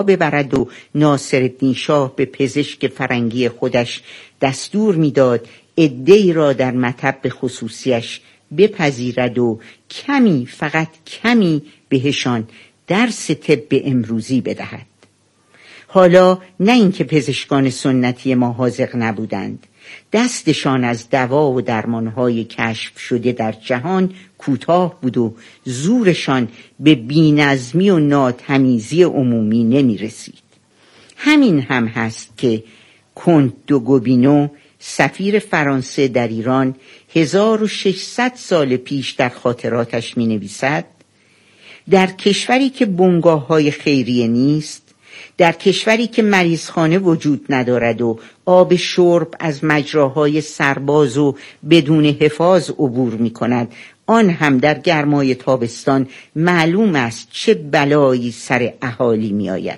ببرد و ناصرالدین شاه به پزشک فرنگی خودش دستور میداد عده‌ای را در مطب خصوصیش بپذیرد و کمی، فقط کمی بهشان درس طب امروزی بدهد. حالا نه اینکه پزشکان سنتی ما حاذق نبودند، دستشان از دوا و درمانهای کشف شده در جهان کوتاه بود و زورشان به بی‌نظمی و ناتمیزی عمومی نمی رسید. همین هم هست که کنت دو گوبینو سفیر فرانسه در ایران 1600 سال پیش در خاطراتش می نویسد: در کشوری که بنگاه‌های خیریه نیست، در کشوری که مریضخانه وجود ندارد و آب شرب از مجراهای سرباز و بدون حفاظ عبور می کند، آن هم در گرمای تابستان، معلوم است چه بلایی سر اهالی می آید.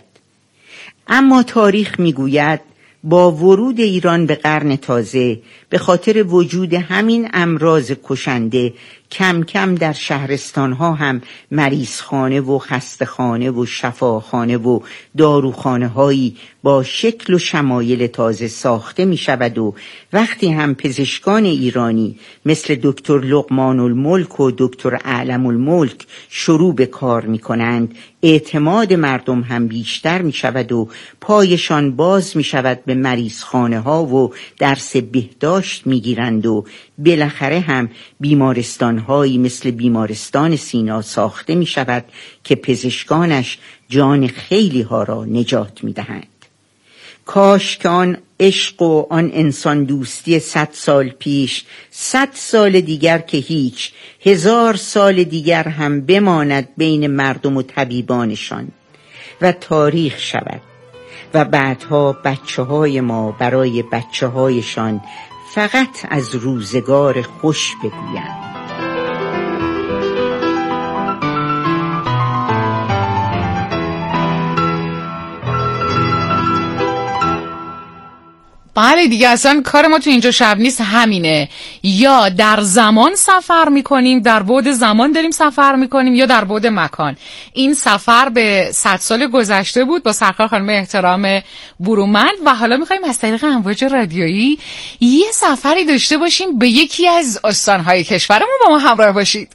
اما تاریخ می گوید با ورود ایران به قرن تازه به خاطر وجود همین امراض کشنده کم کم در شهرستانها هم مریضخانه و خستخانه و شفاخانه و داروخانه هایی با شکل و شمایل تازه ساخته می شود و وقتی هم پزشکان ایرانی مثل دکتر لقمان الملک و دکتر اعلم الملک شروع به کار می کنند، اعتماد مردم هم بیشتر می شود و پایشان باز می شود به مریضخانه ها و درس بهداشت می گیرند و بالاخره هم بیمارستان هایی مثل بیمارستان سینا ساخته می شود که پزشکانش جان خیلی ها را نجات می دهند. کاش که آن عشق و آن انسان دوستی 100 سال پیش، 100 سال دیگر که هیچ، 1000 سال دیگر هم بماند بین مردم و طبیبانشان و تاریخ شود و بعدها بچه‌های ما برای بچه‌هایشان فقط از روزگار خوش بگویند. بله دیگه، اصلا کار ما تو اینجا شب نیست، همینه، یا در زمان سفر میکنیم، در بعد زمان داریم سفر میکنیم، یا در بعد مکان. این سفر به 100 سال گذشته بود با سرکار خانم احترام برومند و حالا میخوایم از طریق امواج رادیویی یه سفری داشته باشیم به یکی از استانهای کشورمون. با ما همراه باشید.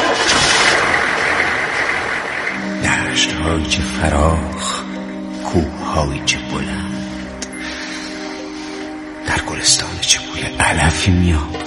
دشت‌هایی چه فراخ، کوه‌هایی چه بلند، در گلستان چه بوی علفی میاد.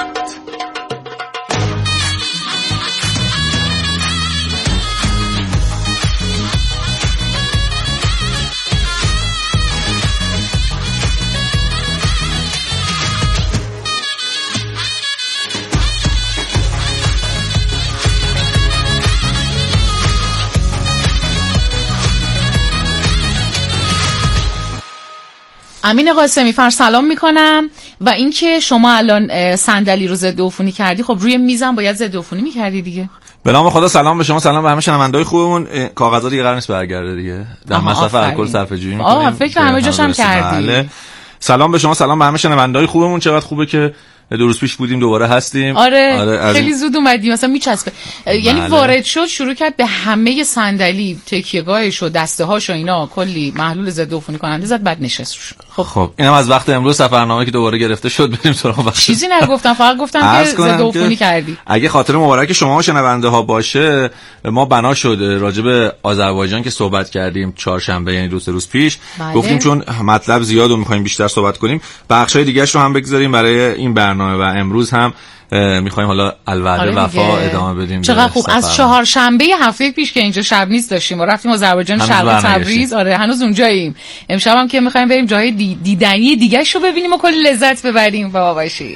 امین قاسمی فر سلام میکنم. و اینکه شما الان صندلی رو ضد عفونی کردی، خب روی میزم باید ضد عفونی میکردی دیگه. به نام خدا سلام به شما، سلام به همه شنونده‌های خوبمون. کاغذا دیگه قرار نیست برگرده دیگه، در مصرف الکل صرفه‌جویی می‌کنیم. فکر همه جاشم کردی. بله. سلام به شما، سلام به همه شنونده‌های خوبمون. چقدر خوبه که 2 روز پیش بودیم دوباره هستیم. آره خیلی زود اومدیم، مثلا میچسبه. یعنی وارد شد شروع کرد به همه صندلی، تکیه‌گاهش و دسته‌هاش و اینا کلی محلول ضد عفونی کننده زد، بعد نشست روش. خب اینم از وقت امروز سفرنامه که دوباره گرفته شد بریم سراغ وقت. چیزی نگفتم، فقط گفتم که ضد عفونی کردی. اگه خاطر مبارک شما شنونده ها باشه، ما بنا شد راجع به آذربایجان که صحبت کردیم چهارشنبه، یعنی 2 روز پیش. گفتیم چون مطلب زیاد و می‌خوایم بیشتر صحبت کنیم، بخشای دیگه‌اش رو هم بگذاریم برای این برنامه و امروز هم میخوایم حالا الوعده وفا ادامه بدیم. چقدر خوب. از چهارشنبه هفته پیش که اینجا شب نیست داشتیم و رفتیم آذربایجان شرق تبریز. آره هنوز اونجاییم. امشب هم که میخوایم بریم جای دیدنی دیگه شو ببینیم و کلی لذت ببریم. با باشید.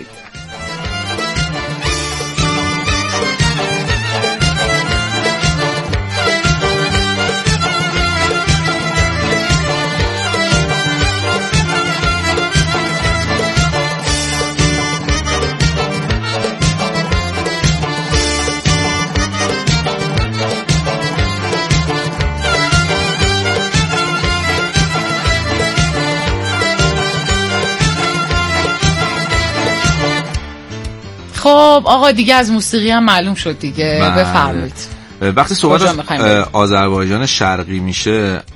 خب آقا دیگه از موسیقی هم معلوم شد دیگه. بفرمایید. وقتی صحبت از آذربایجان شرقی میشه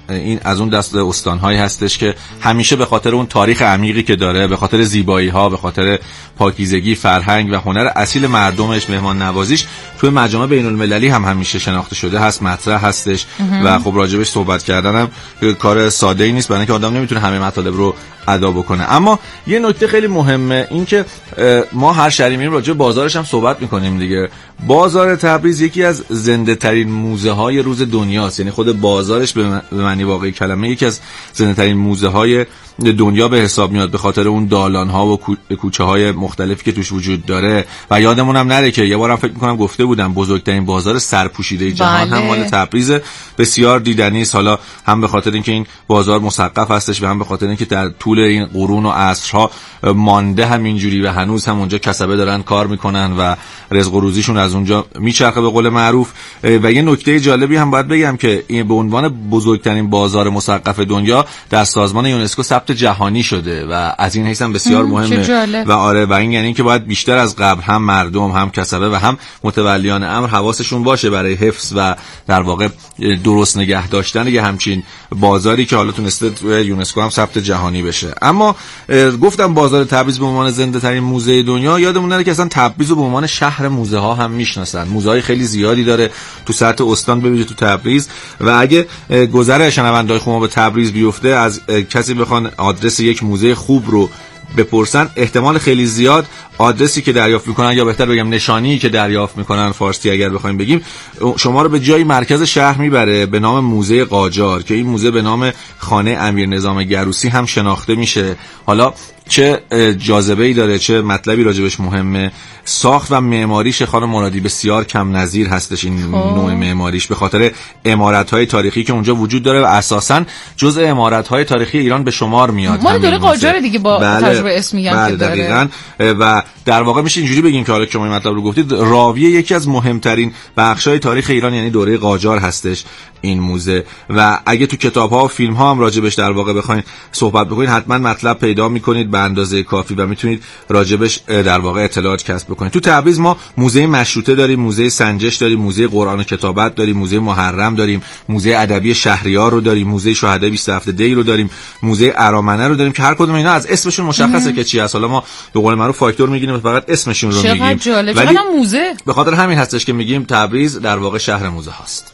این از اون دست استان‌هایی هستش که همیشه به خاطر اون تاریخ عمیقی که داره، به خاطر زیبایی‌ها، به خاطر پاکیزگی، فرهنگ و هنر اصیل مردمش، مهمان نوازیش توی مجامع بین‌المللی هم همیشه شناخته شده هست، مطرح هستش و خب راجبش صحبت کردنم کار ساده‌ای نیست، برای اینکه آدم نمیتونه همه مطالب رو ادا بکنه. اما یه نکته خیلی مهمه این که ما هر شهری میریم راجع به بازارش هم صحبت میکنیم دیگه. بازار تبریز یکی از زنده ترین موزه های روز دنیاست، یعنی خود بازارش به معنی واقعی کلمه یکی از زنده ترین موزه های دنیا به حساب میاد، به خاطر اون دالان ها و کوچه های مختلفی که توش وجود داره. و یادمون هم نره که یه بارم فکر میکنم گفته بودم بزرگترین بازار سرپوشیده جهان هم مال تبریز، بسیار دیدنی است، حالا هم به خاطر اینکه این بازار مسقف هستش و هم به خاطر اینکه در طول این قرون و عصرها مانده همینجوری و هنوز هم اونجا کسبه دارن کار میکنن و رزق و روزیشون از اونجا میچرخه به قول معروف. و یه نکته جالبی هم باید بگم که این به عنوان بزرگترین بازار مسقف دنیا در سازمان یونسکو ثبت جهانی شده و از این حیث هم بسیار مهمه. و آره، و این یعنی که باید بیشتر از قبل هم مردم، هم کسبه و هم متولیان امر حواسشون باشه برای حفظ و در واقع درست نگه داشتن یه همچین بازاری که حالا تونسته توی یونسکو هم ثبت جهانی بشه. اما گفتم بازار تبریز به عنوان زنده ترین موزه دنیا، یادمون نره که اصلا تبریز رو به عنوان شهر موزه ها هم میشناسن. موزه های خیلی زیادی داره تو سطح استان، ببینید تو تبریز. و اگه گذر شنونده‌های شما به تبریز بیفته، از کسی بخوان آدرس یک موزه خوب رو بپرسن، احتمال خیلی زیاد آدرسی که دریافت میکنن، یا بهتر بگم نشانی که دریافت میکنن فارسی اگر بخوایم بگیم، شما رو به جای مرکز شهر میبره به نام موزه قاجار که این موزه به نام خانه امیر نظام گروسی هم شناخته میشه. حالا چه جاذبه‌ای داره، چه مطلبی راجبش مهمه. ساخت و معماریش خانم مرادی بسیار کم نظیر هستش این نوع معماریش، به خاطر عمارت‌های تاریخی که اونجا وجود داره و اساساً جزء عمارت‌های تاریخی ایران به شمار میاد. ما دوره قاجار دیگه با تجربه اسمی هم که داره. دقیقاً. و در واقع میشه اینجوری بگیم که حالا که شما این مطلب رو گفتید، راوی یکی از مهمترین بخش‌های تاریخ ایران یعنی دوره قاجار هستش این موزه. و اگه تو کتاب‌ها و فیلم‌ها هم راجبش در واقع بخواید صحبت بکنید، حتما مطلب پیدا می‌کنید به اندازه کافی و میتونید راجبش در واقع اطلاعات کسب بکنید. تو تبریز ما موزه مشروطه داریم، موزه سنجش داریم، موزه قرآن و کتابت داریم، موزه محرم داریم، موزه ادبی شهریار رو داریم، موزه شهدای 27 دی رو داریم، موزه ارامنه رو داریم که هر کدوم اینا از اسمشون مشخصه که چی هست. حالا ما به قول معروف فاکتور میگیریم و فقط اسمشون رو میگیم. ولی موزه به خاطر همین هستش که میگیم تبریز در واقع شهر موزه هاست.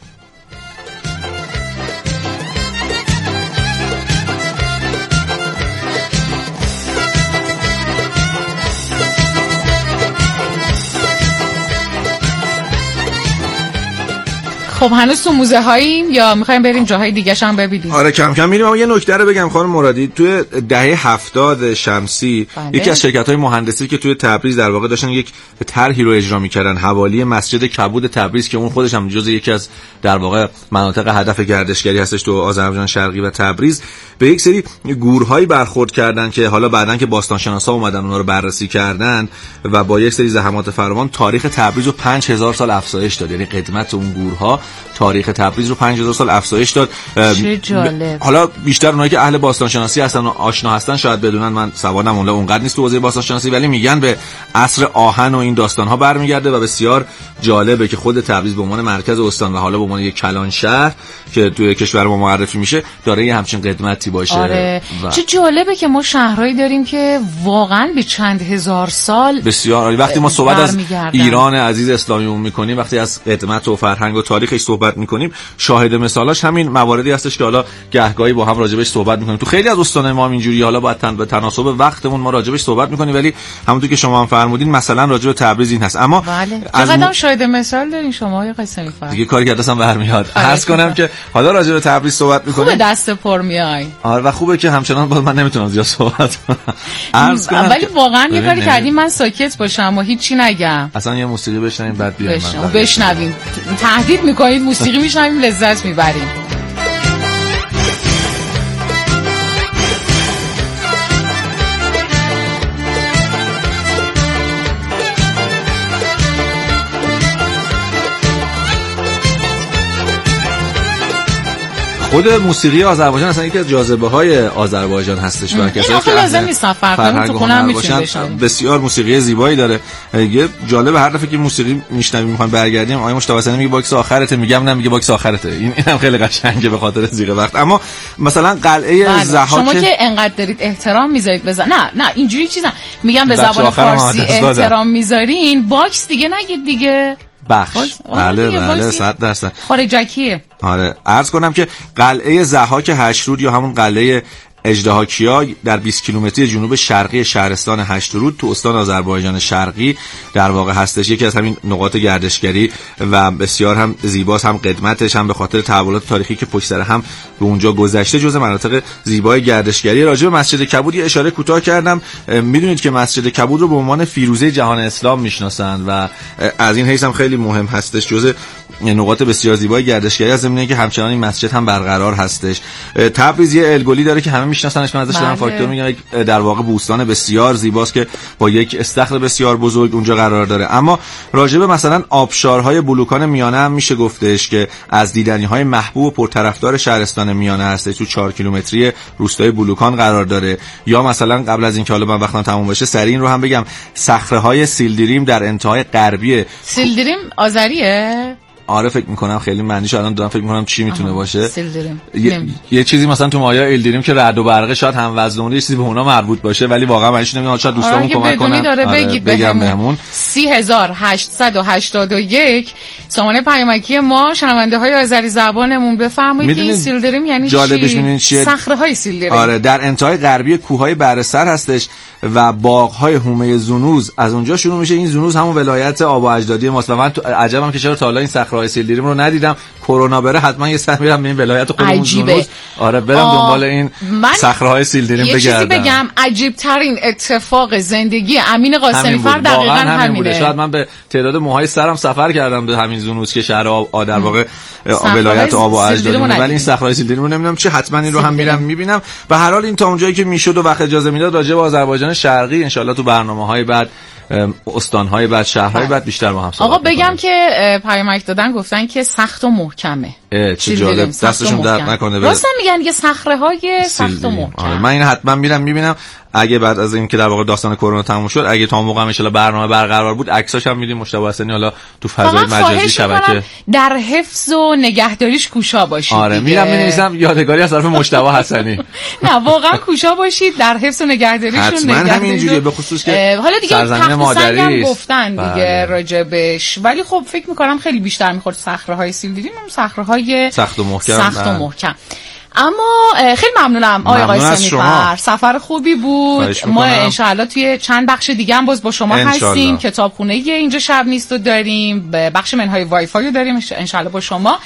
خب هنوز تو موزه هاییم یا میخوایم بریم جاهای دیگه هم ببینیم؟ آره کم کم میریم. اما یه نکته رو بگم خانم مرادی، توی دهه 70 شمسی یکی از شرکت‌های مهندسی که توی تبریز در واقع داشتن یک طرحی رو اجرا می‌کردن حوالی مسجد کبود تبریز که اون خودش هم جزء یکی از در واقع مناطق هدف گردشگری هستش تو آذربایجان شرقی و تبریز، به یک سری گورهایی برخورد کردن که حالا بعدن که باستانشناسا اومدن اونها رو بررسی کردن و با یک سری زحمات فراوان تاریخ تبریز رو 5000 سال افزایش داد. یعنی قدمت اون گورها تاریخ تبریز رو 5000 سال افزایش داد. چه جالب. حالا بیشتر اونایی که اهل باستانشناسی هستن و آشنا هستن شاید بدونن، من سوادم اونقدر نیست تو حوزه باستانشناسی، ولی میگن به عصر آهن و این داستان ها برمیگرده و بسیار جالبه که خود تبریز به عنوان مرکز استان و حالا به عنوان یک کلان شهر که توی کشور ما معرفی میشه داره یه همچین قدمتی باشه. آره. چه جالبه که ما شهرهایی داریم که واقعا به چند هزار سال بسیار وقتی ما صحبت از ایران عزیز اسلامیمون میکنیم، وقتی از قدمت و فرهنگ و تاریخش صحبت میکنیم، شاهد مثالاش همین مواردی هستش که حالا گهگاهی با هم راجبش صحبت میکنیم. تو خیلی از استان ما اینجوری، حالا باید به تناسب وقتمون ما راجبش صحبت میکنیم، ولی همونطور که شما هم فرمودین مثلا راجب تبریز این هست. اما چقدر شاهد مثال دارین شما یا قسمی فرم دیگه کاری که دستم برمیاد عرض کنم که حالا راجب تبریز صحبت میکنیم. خوبه دست پر میای. آره و خوبه که همچنان باز من نمیتونم زیاد صحبت کنم. عرض کنم ولی واقعا یه کاری کردیم من ساکت باشم و هیچی نگم. اصلا یه موسیقی بشنویم بعد بیایم بشنویم. تهدید میکنید موسیقی میشنویم لذت میبریم. خود موسیقی آذربایجان اصلا یکی از جاذبه‌های آذربایجان هستش و کسایی که لازم نیست سفر کنیم تو خونه هم میتونیم. بسیار موسیقی زیبایی داره. یه جالب هر دفعه که موسیقی میشنویم میخوام برگردیم آقای مجتبی حسینی میگه باکس آخرته، میگم نه میگه باکس آخرته. اینم خیلی قشنگه به خاطر زیر وقت. اما مثلا قلعه ضحاک شما که انقدر دارید احترام میذارید بزن نه اینجوری چیزا میگم به زبان فارسی احترام میذارین باکس دیگه نگید دیگه. بخش بله 100%. خارجکیه. آره عرض کنم که قلعه ضحاک هشترود یا همون قلعه اژدهاکیا در 20 کیلومتری جنوب شرقی شهرستان هشترود تو استان آذربایجان شرقی در واقع هستش. یکی از همین نقاط گردشگری و بسیار هم زیباست، هم قدمتش هم به خاطر تحولات تاریخی که پشت سر هم به اونجا گذشته جزء مناطق زیبای گردشگری. راجع به مسجد کبود یه اشاره کوتاه کردم. میدونید که مسجد کبود رو به عنوان فیروزه جهان اسلام میشناسند و از این حیث هم خیلی مهم هستش، جزء نقاط بسیار زیبای گردشگری از زمینه که همچنان این مسجد هم برقرار هستش. تبریز یه الگلی داره که همه میشناسنش، من ازش دارم فاکتور میگم. در واقع بوستان بسیار زیباست که با یک استخر بسیار بزرگ اونجا قرار داره. اما راجع به مثلا آبشارهای بلوکان میانه هم میشه گفتش که از دیدنی‌های محبوب و پرطرفدار شهرستان میانه هستش. تو 4 کیلومتری روستای بلوکان قرار داره. یا مثلا قبل از اینکه حالا من وقتم تموم بشه سریع این رو هم بگم، صخره‌های سیلدریم در انتهای غربی. سیلدریم آذریه؟ آره فکر میکنم خیلی معنیش الان دارم فکر میکنم چی میتونه باشه. یه چیزی مثلا تو مایا ایلدریم که رعد و برقه شاید هم وزنمون یه چیزی به اونا مربوط باشه ولی واقعا معنیش نمیدونم. شاید دوستامون کمک کنن. آره بگم بهمون 3881 سامانه پیامکی ما شنونده های آذری زبانمون بفرمایید که این سیلدریم یعنی چی؟ صخره های سیلدریم. آره در انتهای غربی کوههای بره‌سر هستش و باغ‌های هومه زونوز از اونجا شروع میشه. این زونوز همون ولایت آب و اجدادی ماست و من تو عجبم که چرا تا حالا این صخره‌های سیلدریم رو ندیدم. کرونا بره حتما یه سر میرم به این ولایت خودمون زونوز. آره برم دنبال این صخره‌های سیلدریم بگردم. یه چیزی بگم، عجیب ترین اتفاق زندگی امین قاسمی فر دقیقاً همینه. شاید من به تعداد موهای سرم سفر کردم به همین زونوز که شهر در واقع ولایت آب و اجدادی، ولی این صخره‌های سیلدریم رو نمیدونم چه. حتما این رو هم میرم میبینم. به هر حال این تا اونجایی که میشد و وقت اجازه میداد راجع به آذربایجان شرقی ان شاءالله تو برنامه‌های بعد استان‌های بعد شهرهای بعد بیشتر با هم صحبت آقا بگم که پیامک دادن گفتن که سخت و محکمه. چه جالب، دستشون درد نکنه. راستن میگن یه صخره‌های سخت و محکم. من این حتما میرم میبینم. اگه بعد از این که در واقع داستان کرونا تموم شد، اگه تا موقع ان شاءالله برنامه برقرار بود، عکساش هم میدیم مجتبی حسینی حالا تو فضای مجازی شبکه در حفظ و نگهداریش کوشا باشید. آره میرم مینویسم یادگاری از طرف مجتبی حسینی. نه واقعا کوشا باشید، در حفظ و نگهداریشون. حتما همینجوریه، به خصوص که حالا دیگه سرزمین مادری هم گفتن دیگه راجبش، ولی خب فکر می‌کنم خیلی بیشتر می‌خورد صخره‌های سیلدریم، صخره‌های سخت و محکم. اما خیلی ممنونم آقای قاسمی فر، سفر خوبی بود. ما انشاءالله توی چند بخش دیگه هم باز با شما هستیم. کتابخونه اینجا شب نیست رو داریم، بخش منهای وای فای رو داریم انشاءالله با شما.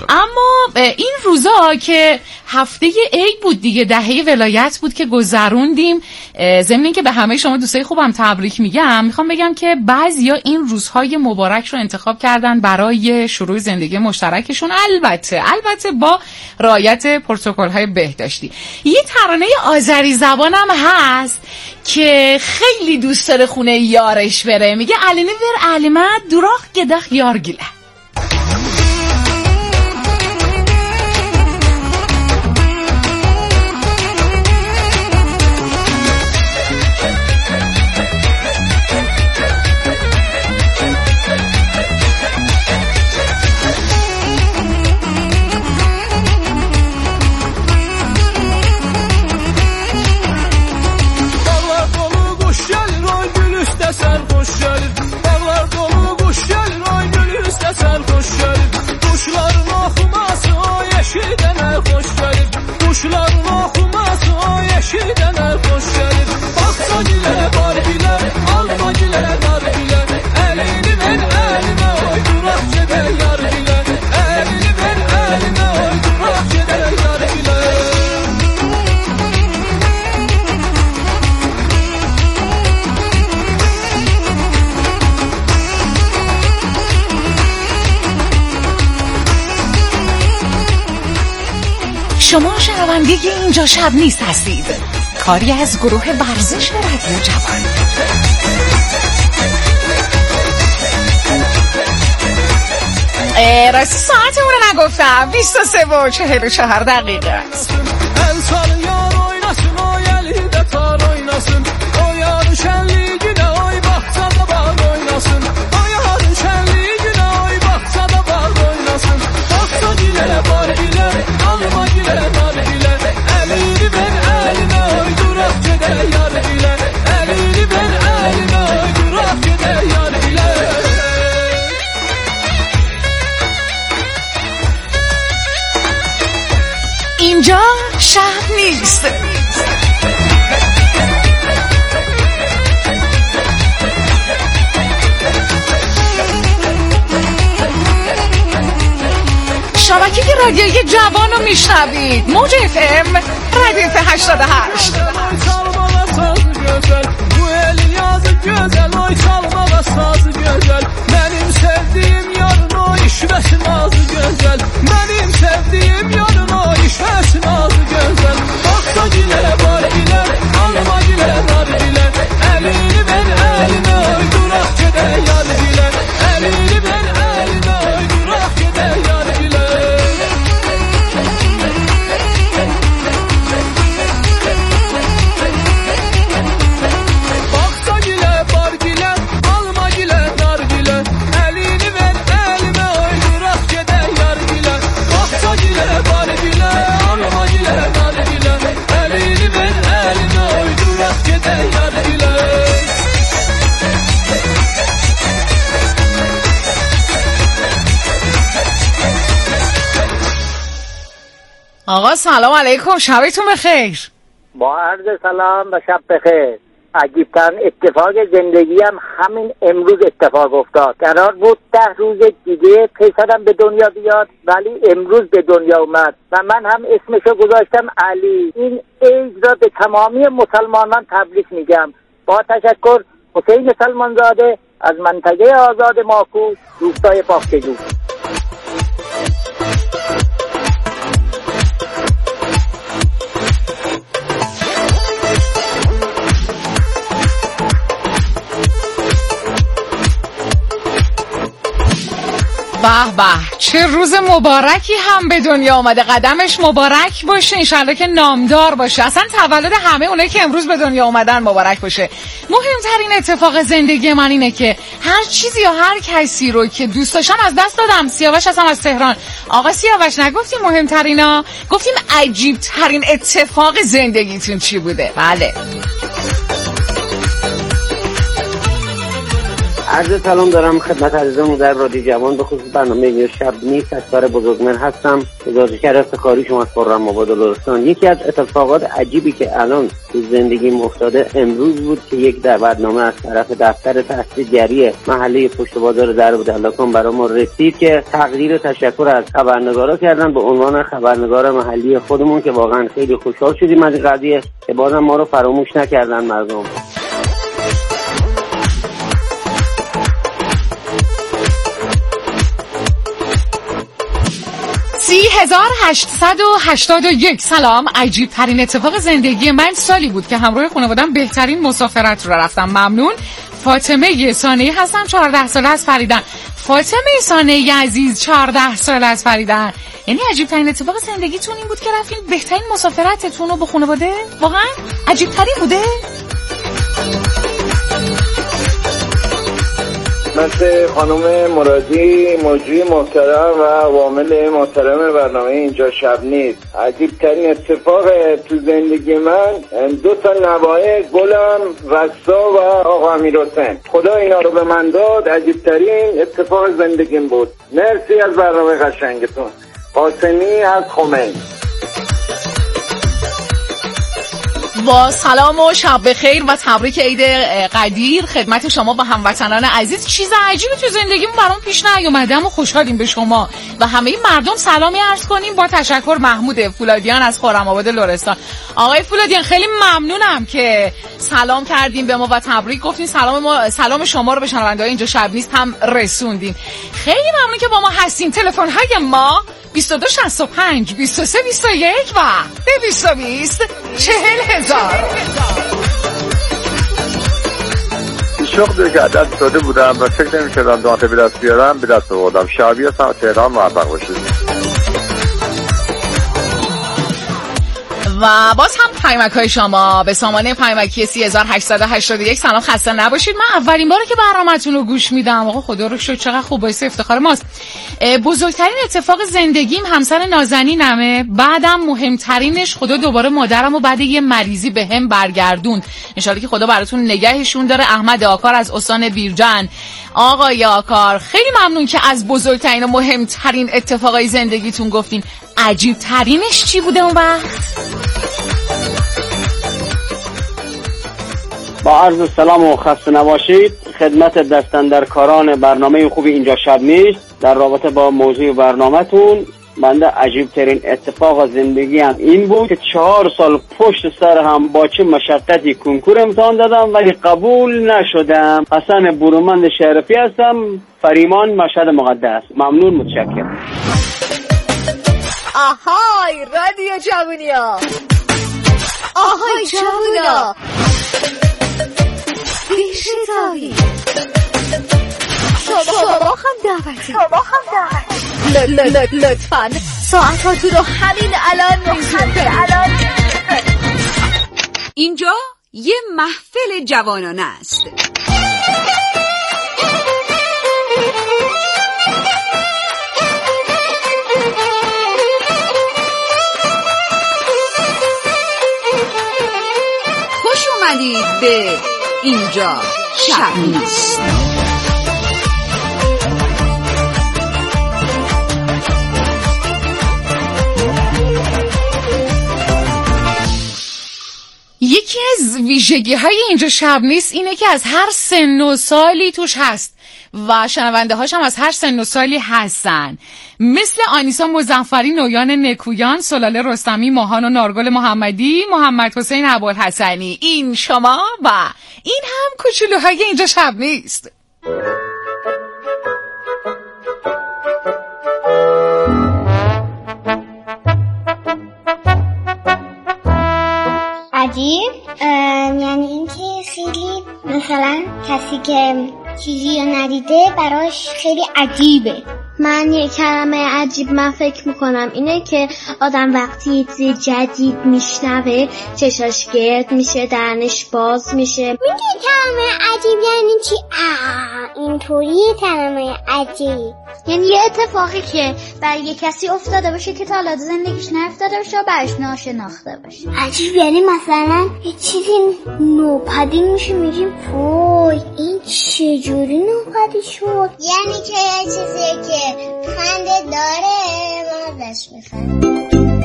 اما این روزا که هفته عید بود دیگه، دهه ولایت بود که گذروندیم، ضمن اینکه به همه شما دوستای خوبم تبریک میگم، میخوام بگم که بعضیا این روزهای مبارک رو انتخاب کردن برای شروع زندگی مشترکشون، البته با رعایت پروتکل‌های بهداشتی. یه ترانه آذری زبانم هست که خیلی دوست داره خونه یارش بره، میگه علینی ور علمه دراخ گدخ یارگیله. شما شنونده اینجا شب نیست هستید، کاری از گروه ورزش رادیو جوان. راستی ساعتمون رو نگفتم 23:44 اینجا شب نیست. شبکه رادیویی جوان رو میشنوید. موج FM رادیو 88. Benim sevdiğim yarın o işvesin ağzı güzel. Benim sevdiğim yarın o işvesin ağzı güzel. Baksa güle var güle, alma güle var güle. Elini ver eline durak gede yar güle. Elini ver eline durak gede yar güle. Baksa güle var güle, alma güle nar güle. Elini ver elime durak gede yar güle. Baksa güle var güle, alma güle nar güle. Elini ver elime durak gede yar güle. آقا سلام علیکم، شبتون بخیر. با عرض سلام و شب بخیر. عجیب‌ترین اتفاق زندگیم همین امروز اتفاق افتاد. قرار بود 10 روز دیگه پسرم به دنیا بیاد ولی امروز به دنیا اومد و من هم اسمشو گذاشتم علی. این عید را به تمامی مسلمانان تبریک میگم. با تشکر، حسین سلمانزاده از منطقه آزاد ماکو، روستای باغچه‌جو. به به، چه روز مبارکی هم به دنیا آمده. قدمش مبارک باشه، انشالله که نامدار باشه. اصلا تولد همه اونایی که امروز به دنیا اومدن مبارک باشه. مهمترین اتفاق زندگی من اینه که هر چیزی یا هر کسی رو که دوست داشتم از دست دادم. سیاوش هستم از تهران. آقا سیاوش، نگفتیم مهمترینا؟ گفتیم عجیب ترین اتفاق زندگیتون چی بوده؟ بله. عرض سلام دارم خدمت عزیزانم در رادیو جوان، به خصوص برنامه شب نیست. اکبر بزرگمهر هستم، گزارشگر افتخاری شما از خرم آباد لرستان. یکی از اتفاقات عجیبی که الان تو زندگیم افتاده امروز بود که یک دعوتنامه از طرف دفتر تحصیلگری محله پشت بازار دربدلکان برای ما رسید که تقدیر تشکر از خبرنگارا کردن به عنوان خبرنگار محلی خودمون که واقعا خیلی خوشحال شدیم از این قضیه که بازم ما رو فراموش نکردن مردم. 3881. سلام. عجیب ترین اتفاق زندگی من سالی بود که همراه خانواده‌ام بهترین مسافرت رو رفتم. ممنون. فاطمه سانه‌ای هستم، 14 ساله از فریدن. فاطمه سانه‌ای عزیز، 14 ساله از فریدن. یعنی عجیب ترین اتفاق زندگیتون این بود که رفتین بهترین مسافرتتون رو با خانواده؟ واقعا عجیب ترین بوده؟ مثل خانم مرادی، مجری محترم و عوامل محترم برنامه اینجا شب نیست. عجیب ترین اتفاق تو زندگی من 2 تا نوای گلم، رسا و آقا امیرحسین. خدا اینا رو به من داد. عجیب ترین اتفاق زندگیم بود. مرسی از برنامه قشنگتون. قاسمی از خمین. با سلام و شب بخیر و تبریک عید قدیر خدمت شما و هموطنان عزیز. چیز عجیبی تو زندگیمون برام پیش نیومدم و خوشحالیم به شما و همه مردم سلامی عرض کنیم. با تشکر، محمود فولادیان از خرم آباد لرستان. آقای فولادیان خیلی ممنونم که سلام کردیم به ما و تبریک گفتین. سلام شما رو به شنونده‌های اینجا شب نیست هم رسوندین. خیلی ممنون که با ما هستین. تلفن های ما 2265 2321 و 220 40,000. شغل که عدد شده بودم و فکر نمی‌کردم دانته به دست بیارم، به دست آوردم. شعبی هستم، تهران. موفق باشید. و باز هم پیامک‌های شما به سامانه پیامکی 3881. سلام، خسته نباشید. من اولین باره که برنامه‌تون رو گوش میدم. آقا خدا رو شکر، چقدر خوب، باعث افتخار ماست. بزرگترین اتفاق زندگیم همسر نازنینمه، بعدم مهمترینش خدا دوباره مادرمو بعد یه مریضی به هم برگردوند. ان شاءالله که خدا براتون نگهشون داره. احمد آکار از استان بیرجن. آقای آکار، خیلی ممنون که از بزرگترین و مهمترین اتفاقای زندگیتون گفتین. عجیب ترینش چی بوده اون وقت؟ با عرض سلام و خسته نباشید خدمت دستاندرکاران برنامه خوب اینجا شب نیست. در رابطه با موضوع برنامه‌تون، بنده عجیب ترین اتفاق زندگی هم این بود که 4 سال پشت سر هم با چه مشقتی کنکور امتحان دادم ولی قبول نشدم. حسن برومند شرفی هستم، فریمان، مشهد مقدس. ممنون، متشکرم. آهای رادیو جوونیا، آهای جوونا، بیشتایی شما هم دعوتی، لطفاً ساعتاتون رو همین الان اینجا یه محفل جوانانه است. خوش اومدید به اینجا شب نیست. یکی از ویژگی‌های اینجا شب نیست اینه که از هر سن و سالی توش هست و شنونده هاش هم از هر سن و سالی هستن، مثل آنیسا مظفری، نویان نکویان، سلاله رستمی، ماهان و نارگل محمدی، محمد حسین ابوالحسنی. این شما و این هم کوچولوهای اینجا شب نیست. عجیب یعنی اینکه خیلی مثلا کسی که چیزی رو ندیده براش خیلی عجیبه. من یه کلمه عجیب من فکر میکنم اینه که آدم وقتی یه چیز جدید میشنوه چشاش گرد میشه، دهنش باز میشه. میگه کلمه عجیب یعنی چی؟ اینطوری کلمه عجیب یعنی یه اتفاقی که برای یه کسی افتاده باشه که تا حالا زندگیش نیفتاده باشه و برش ناشناخته باشه. عجیب یعنی مثلا یه چیزی نوپدید میشه، میگیم وای این چجوری نوپدید شد. یعنی که یه چیزیه که خنده داره ما ازش میخندیم.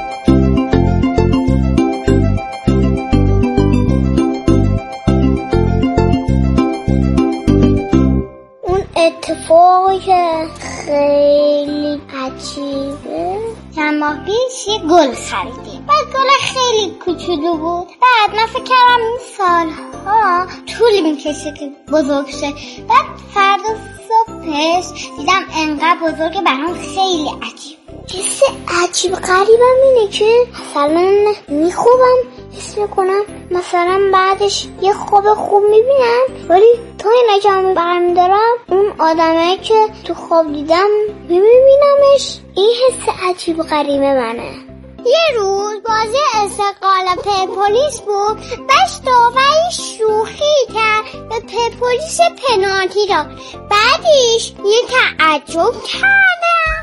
اتفاقی که خیلی عجیبه، چند ماه پیش یه گل خریدیم. بعد گل خیلی کوچولو بود. بعد من فکر کردم این سالها طول میکشه که بزرگ شه. بعد فردا صبحش دیدم انقدر بزرگه، برام خیلی عجیب. چیز عجیب غریبم اینه که مثلا میخوابم حس میکنم مثلا بعدش یه خواب خوب میبینم، ولی تا این نجامی برمیدارم اون آدمه که تو خواب دیدم میبینمش. این حس عجیب غریب منه. یه روز بازی استقلال پرسپولیس بود، بس داوری شوخی کرد به پرسپولیس پنالتی داد. بعدش یه تعجب کردم.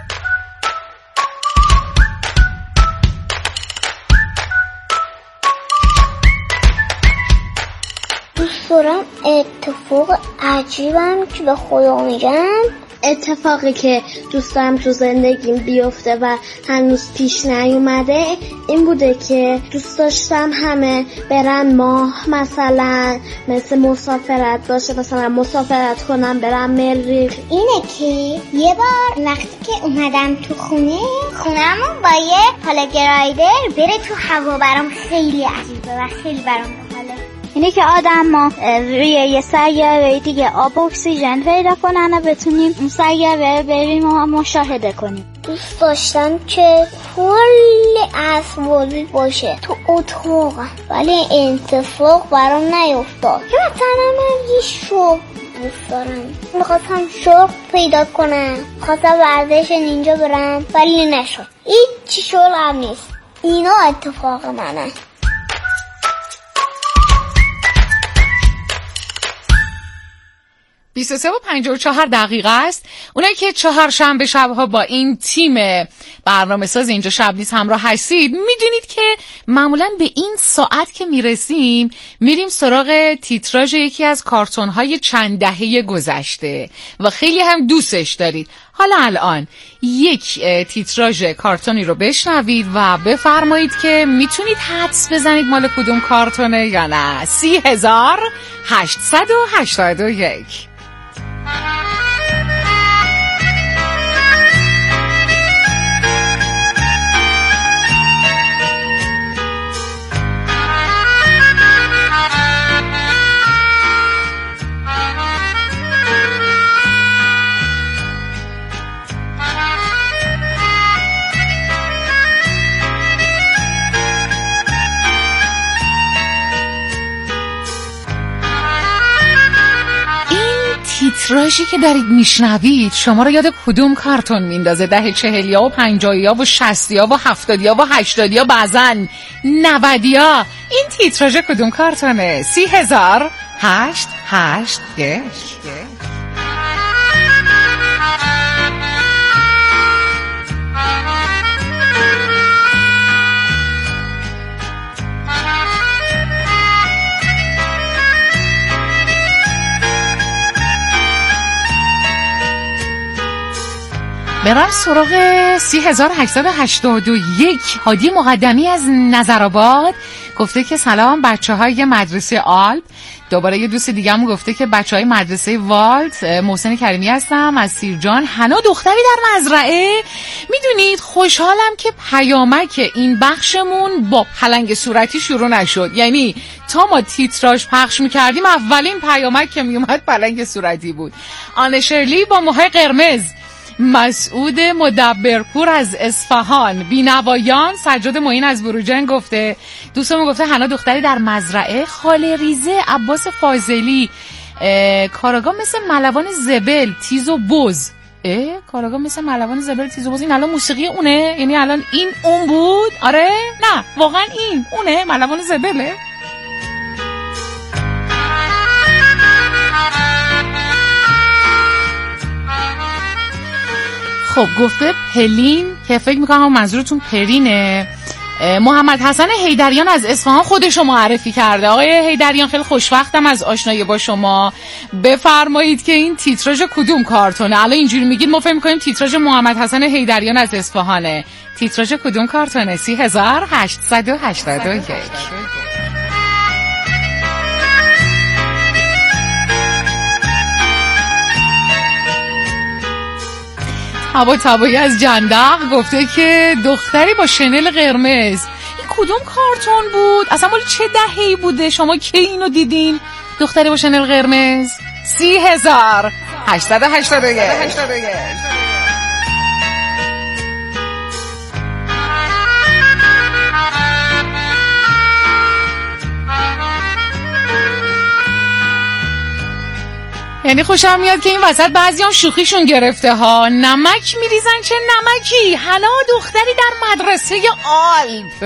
دوست دارم اتفاق عجیبم که به خدا میگم، اتفاقی که دوست دارم تو زندگیم بیفته و هنوز پیش نیومده این بوده که دوست داشتم همه برن ماه، مثلا مثل مسافرت باشه، مثلا مسافرت کنم برم مریخ. اینه که یه بار وقتی که اومدم تو خونمون با یه پاراگلایدر بره تو هوا، برام خیلی عجیبه و خیلی برام باحاله. اینه که آدم روی یه سیاره دیگه آب و اکسیژن پیدا کنن و بتونیم اون سیاره بریم و مشاهده کنیم. دوست داشتم که کلی اسبابی باشه تو اتاق، ولی اتفاق برام نیفتاد. که مثلا من یه شغل دوست دارم، میخواستم شغل پیدا کنم، خواستم ورزش نینجا برم ولی نشد. هیچ شغل هم نیست. اینا اتفاق منه. 23:54 است. اونایی که چهارشنبه شبها با این تیم برنامه ساز اینجا شب نیست همراه هستید، میدونید که معمولا به این ساعت که میریم سراغ تیتراژ یکی از کارتون‌های چند دهه گذشته و خیلی هم دوستش دارید. حالا الان یک تیتراژ کارتونی رو بشنوید و بفرمایید که میتونید حدس بزنید مال کدوم کارتونه یا نه. 30,881. تیتراژی که دارید میشنوید شما رو یاد کدوم کارتون میندازه؟ 10 40 و 50 و 60 و 70 و 80 بعضن 90. این تیتراژ کدوم کارتونه؟ 30,881. برم سراغ 30,881. هادی مقدمی از نظرآباد گفته که سلام بچه های مدرسه آلپ. دوباره یه دوست دیگه هم گفته که بچه های مدرسه والت. محسن کریمی هستم از سیرجان. حنا دختری در مزرعه. میدونید خوشحالم که پیامک این بخشمون با پلنگ صورتی شروع نشد. یعنی تا ما تیتراژ پخش میکردیم اولین پیامک که میومد پلنگ صورتی بود. آنه شرلی با موهای قرمز. مسعود مدبرپور از اصفهان. بینوایان سجاد معین از بروجرد گفته. دوستمون گفته حنا دختری در مزرعه. خاله ریزه عباس فاضلی. کاراگاه مثل ملوان زبل تیز و بز. کاراگاه مثل ملوان زبل تیز و بز. این الان موسیقی اونه؟ یعنی الان این اون بود؟ آره؟ نه واقعا این اونه ملوان زبله. خب گفته پلین که فکر میکنم منظورتون پرینه. محمد حسن حیدریان از اصفهان خودشو معرفی کرده. آقای حیدریان خیلی خوشوقتم از آشنایی با شما. بفرمایید که این تیتراژ کدوم کارتونه؟ الان اینجوری میگید ما فکر میکنیم تیتراژ محمد حسن حیدریان از اصفهانه. تیتراژ کدوم کارتونه؟ 30,881. هوا تبایی از جندق گفته که دختری با شنل قرمز. این کدوم کارتون بود؟ اصلا مال چه دهه‌ای بوده؟ شما کی اینو دیدین؟ دختری با شنل قرمز. 30,881. یعنی خوشم میاد که این وسط بعضی هم شوخیشون گرفته ها. نمک میریزن چه نمکی. حنا دختری در مدرسه آلپ.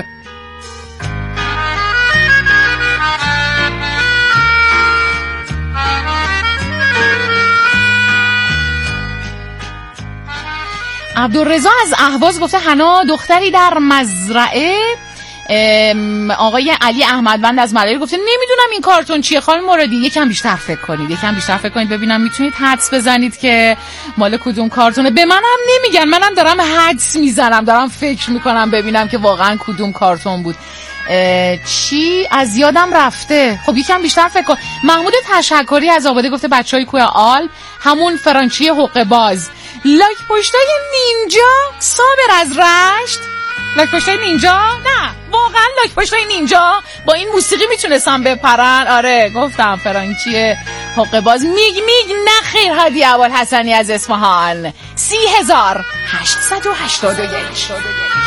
عبدالرضا از اهواز گفته حنا دختری در مزرعه. آقای علی احمدوند از ملایی گفته نمیدونم این کارتون چیه. خانم مرادی یکم بیشتر فکر کنید ببینم میتونید حدس بزنید که مال کدوم کارتونه. به منم نمیگن، منم دارم حدس میزنم، دارم فکر میکنم ببینم که واقعا کدوم کارتون بود. چی از یادم رفته. خب یکم بیشتر فکر کن. محمود تشکری از آباده گفته بچهای کوه آلپ، همون فرانچی حقه باز. لایک پشتای نینجا. صابر از رشت لاک پشتای نینجا؟ نه واقعا لاک پشتای نینجا با این موسیقی میتونستم بپرن. آره گفتم فرانکیه حقه باز. میگ نه خیر. هادی ابوالحسنی از اصفهان 30881.